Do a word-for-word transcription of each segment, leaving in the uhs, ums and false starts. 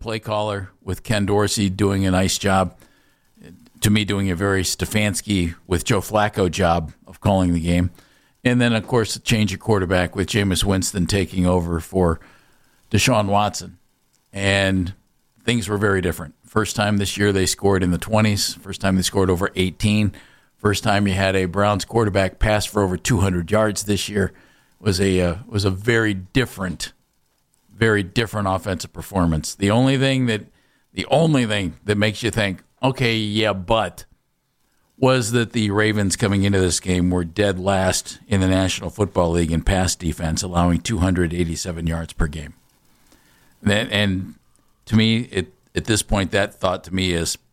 play caller with Ken Dorsey doing a nice job. To me, doing a very Stefanski with Joe Flacco job of calling the game. And then, of course, a change of quarterback with Jameis Winston taking over for Deshaun Watson. And things were very different. First time this year they scored in the twenties. First time they scored over eighteen. First time you had a Browns quarterback pass for over two hundred yards this year. Was a uh, was a very different, very different offensive performance. The only thing that the only thing that makes you think, okay, yeah, but was that the Ravens coming into this game were dead last in the National Football League in pass defense, allowing two hundred eighty-seven yards per game. And, and to me, it, at this point, that thought to me is,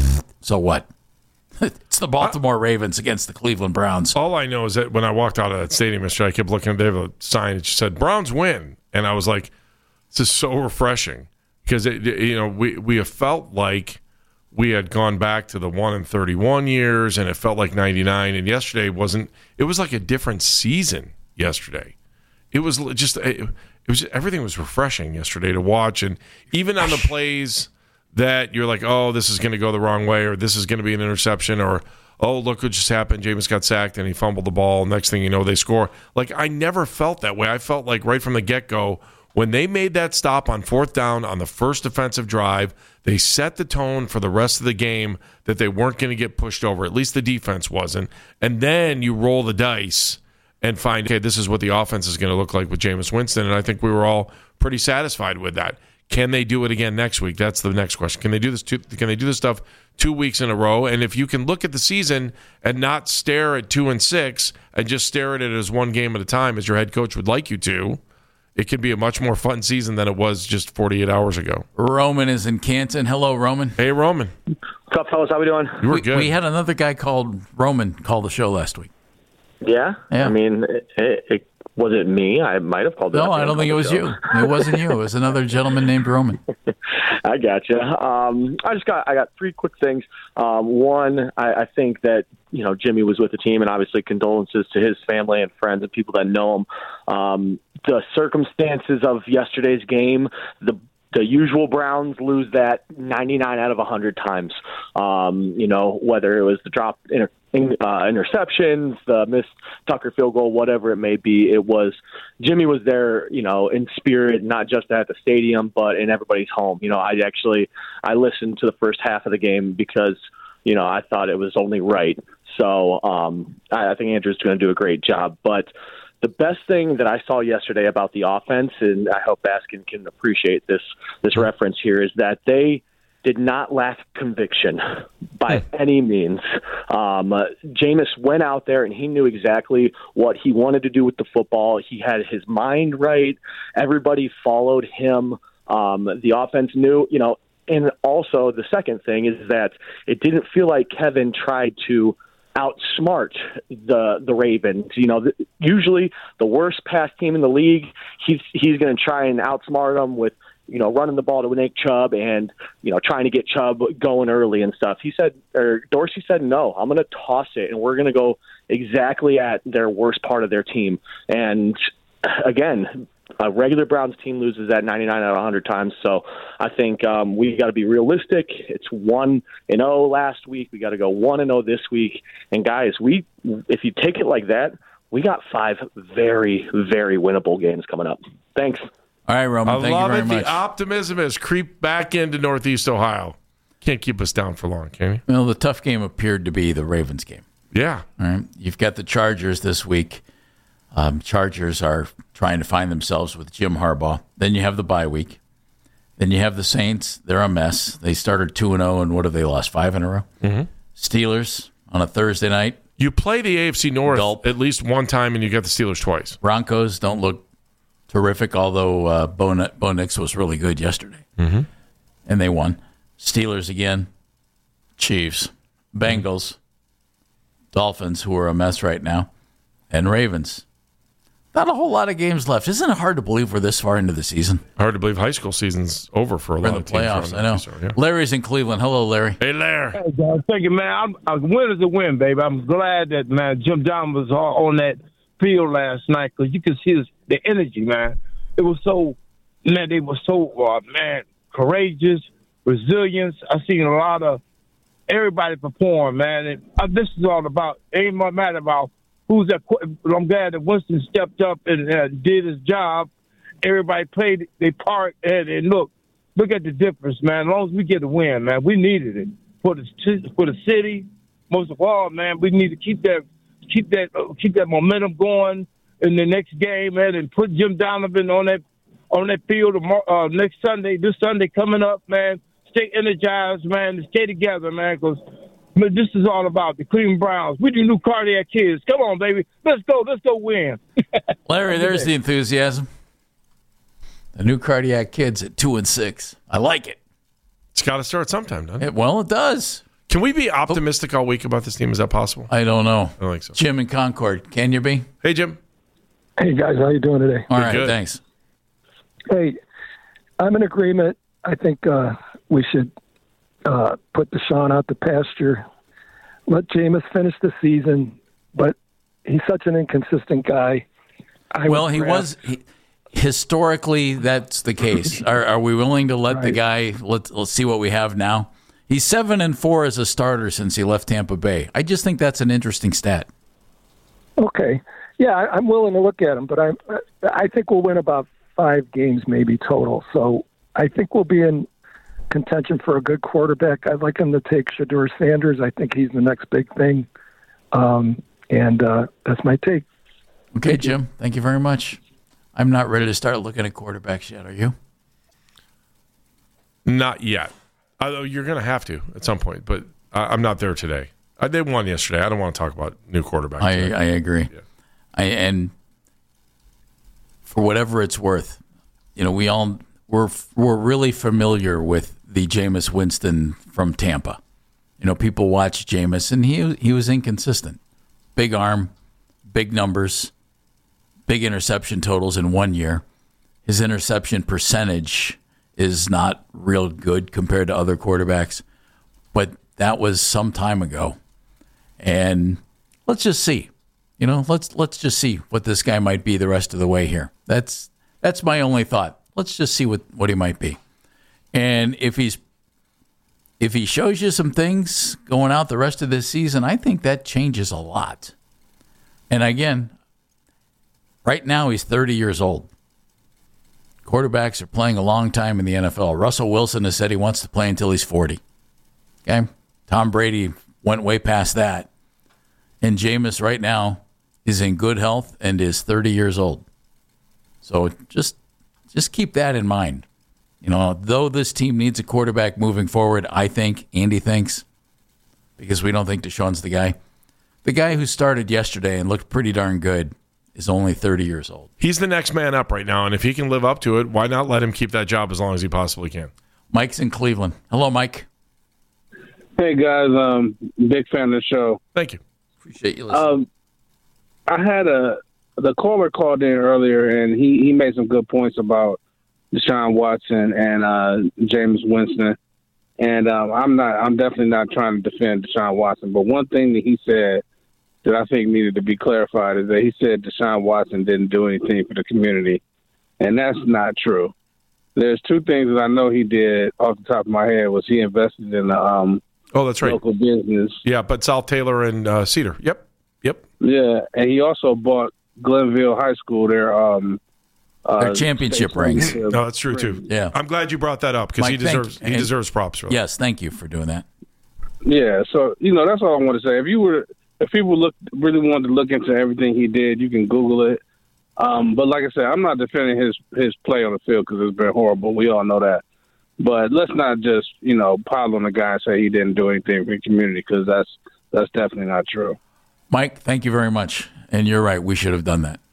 so what? It's the Baltimore Ravens against the Cleveland Browns. All I know is that when I walked out of that stadium yesterday, I kept looking at the sign that said, Browns win. And I was like, this is so refreshing. Because, it, you know, we, we have felt like we had gone back to the one and thirty-one years, and it felt like ninety-nine. And yesterday wasn't. It was like a different season yesterday. It was just. It, it was everything was refreshing yesterday to watch, and even on the plays that you're like, oh, this is going to go the wrong way, or this is going to be an interception, or oh, look what just happened. Jameis got sacked and he fumbled the ball. Next thing you know, they score. Like I never felt that way. I felt like right from the get go. When they made that stop on fourth down on the first defensive drive, they set the tone for the rest of the game that they weren't going to get pushed over. At least the defense wasn't. And then you roll the dice and find, okay, this is what the offense is going to look like with Jameis Winston. And I think we were all pretty satisfied with that. Can they do it again next week? That's the next question. Can they do this? Two, can they do this stuff two weeks in a row? And if you can look at the season and not stare at two and six and just stare at it as one game at a time, as your head coach would like you to, it could be a much more fun season than it was just forty-eight hours ago. Roman is in Canton. Hello, Roman. Hey, Roman. What's up, fellas? How we doing? You were we, good. We had another guy called Roman call the show last week. Yeah? Yeah. I mean, it, it, it, was it me? I might have called it. No, I don't think it was you. It wasn't you. It was another gentleman named Roman. I gotcha. Um, I just got I got three quick things. Um, one, I, I think that you know Jimmy was with the team, and obviously condolences to his family and friends and people that know him. Um, the circumstances of yesterday's game, the the usual Browns lose that ninety-nine out of one hundred times. Um, you know, whether it was the drop inter- uh, interceptions, the missed Tucker field goal, whatever it may be, it was Jimmy was there, you know, in spirit, not just at the stadium, but in everybody's home. You know, I actually I listened to the first half of the game because, you know, I thought it was only right. So um, I, I think Andrew's going to do a great job. But the best thing that I saw yesterday about the offense, and I hope Baskin can appreciate this this reference here, is that they did not lack conviction by any means. Um, uh, Jameis went out there and he knew exactly what he wanted to do with the football. He had his mind right. Everybody followed him. Um, the offense knew, you know, and also the second thing is that it didn't feel like Kevin tried to outsmart the the Ravens. You know, th- usually the worst pass team in the league, he's he's going to try and outsmart them with, you know, running the ball to Nick Chubb and, you know, trying to get Chubb going early and stuff. He said, or Dorsey said, no, I'm going to toss it, and we're going to go exactly at their worst part of their team. And again, a regular Browns team loses that ninety-nine out of one hundred times. So I think um, we got to be realistic. It's one and oh last week. We got to go one and oh this week. And guys, we if you take it like that, we got five very, very winnable games coming up. Thanks. All right, Roman. I thank love you very it. much. The optimism has creeped back into Northeast Ohio. Can't keep us down for long, can you? Well, the tough game appeared to be the Ravens game. Yeah. All right. You've got the Chargers this week. Um, Chargers are trying to find themselves with Jim Harbaugh. Then you have the bye week. Then you have the Saints. They're a mess. They started two and oh, and what have they lost? Five in a row? Mm-hmm. Steelers on a Thursday night. You play the A F C North Gulp. at least one time, and you get the Steelers twice. Broncos don't look terrific, although uh, Bo, Bo Nix was really good yesterday. Mm-hmm. And they won. Steelers again. Chiefs. Bengals. Mm-hmm. Dolphins, who are a mess right now. And Ravens. Not a whole lot of games left. Isn't it hard to believe we're this far into the season? Hard to believe high school season's over for a We're lot in of the teams. playoffs, I around know. the episode, yeah. Larry's in Cleveland. Hello, Larry. Hey, Larry. Hey, guys. Thank you, man. I'm, a win is a win, baby. I'm glad that, man, Jim John was on that field last night because you could see his, the energy, man. It was so, man, they were so, uh, man, courageous, resilience. I've seen a lot of everybody perform, man. And uh, this is all about, it ain't no matter about who's that. I'm glad that Winston stepped up and uh, did his job. Everybody played their part, and, and look, look at the difference, man. As long as we get a win, man, we needed it for the for the city. Most of all, man, we need to keep that keep that uh, keep that momentum going in the next game, man, and put Jim Donovan on that on that field uh, next Sunday. This Sunday coming up, man. Stay energized, man. Stay together, man, because this is all about the Cleveland Browns. We the new cardiac kids. Come on, baby. Let's go. Let's go win. Larry, there's the enthusiasm. The new cardiac kids at two and six. I like it. It's got to start sometime, doesn't it? it? Well, it does. Can we be optimistic all week about this team? Is that possible? I don't know. I don't think so. Jim in Concord, can you be? Hey, Jim. Hey, guys. How you doing today? All right, good. Thanks. Hey, I'm in agreement. I think uh, we should uh, put Deshaun out the pasture. Let Jameis finish the season, but he's such an inconsistent guy. I Well, he draft- was... He, historically, that's the case. Are, are we willing to let Right. the guy, let, let's see what we have now? He's seven and four as a starter since he left Tampa Bay. I just think that's an interesting stat. Okay. Yeah, I, I'm willing to look at him, but I I think we'll win about five games maybe total. So I think we'll be in contention for a good quarterback. I'd like him to take Shedeur Sanders. I think he's the next big thing. Um, and uh, that's my take. Okay, Thank you. Jim, thank you very much. I'm not ready to start looking at quarterbacks yet. Are you? Not yet. Although you're going to have to at some point, but I, I'm not there today. I, they won yesterday. I don't want to talk about new quarterbacks. I, today. I agree. Yeah. I, and for whatever it's worth, you know, we all we're we're really familiar with the Jameis Winston from Tampa. You know, people watch Jameis, and he he was inconsistent. Big arm, big numbers, big interception totals in one year. His interception percentage is not real good compared to other quarterbacks, but that was some time ago. And let's just see. You know, let's let's just see what this guy might be the rest of the way here. That's that's my only thought. Let's just see what, what he might be. And if he's if he shows you some things going out the rest of this season, I think that changes a lot. And again, right now he's thirty years old. Quarterbacks are playing a long time in the N F L. Russell Wilson has said he wants to play until he's forty. Okay? Tom Brady went way past that. And Jameis right now is in good health and is thirty years old. So just just keep that in mind. You know, though this team needs a quarterback moving forward, I think, Andy thinks, because we don't think Deshaun's the guy. The guy who started yesterday and looked pretty darn good is only thirty years old. He's the next man up right now, and if he can live up to it, why not let him keep that job as long as he possibly can? Mike's in Cleveland. Hello, Mike. Hey, guys. Um, big fan of the show. Thank you. Appreciate you listening. Um, I had a the caller called in earlier, and he, he made some good points about Deshaun Watson and uh, Jameis Winston. And um, I'm not. I'm definitely not trying to defend Deshaun Watson. But one thing that he said that I think needed to be clarified is that he said Deshaun Watson didn't do anything for the community, and that's not true. There's two things that I know he did off the top of my head. Was he invested in the um, Oh, that's right. local business? Yeah, but South Taylor and uh, Cedar. Yep. Yep. Yeah, and he also bought Glenville High School their um uh, Their championship rings. No, that's true too. Yeah. I'm glad you brought that up because he Mike, thank- deserves he and- deserves props for that. Yes, thank you for doing that. Yeah, so you know that's all I want to say. If you were, if people look really wanted to look into everything he did, you can Google it. Um, but like I said, I'm not defending his his play on the field because it's been horrible. We all know that. But let's not just you know pile on the guy and say he didn't do anything for the community because that's that's definitely not true. Mike, thank you very much. And you're right. We should have done that.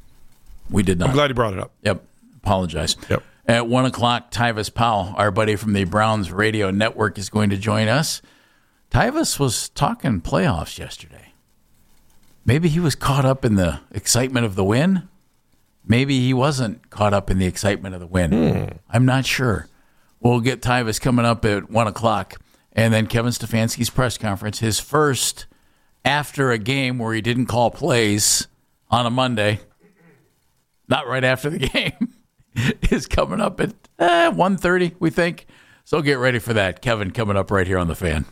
We did not. I'm glad you brought it up. Yep. Apologize. Yep. At one o'clock, Tyvis Powell, our buddy from the Browns Radio Network, is going to join us. Tyvis was talking playoffs yesterday. Maybe he was caught up in the excitement of the win. Maybe he wasn't caught up in the excitement of the win. Hmm. I'm not sure. We'll get Tyvis coming up at one o'clock. And then Kevin Stefanski's press conference, his first after a game where he didn't call plays on a Monday. Not right after the game. is coming up at uh, one thirty, we think. So get ready for that. Kevin coming up right here on The Fan.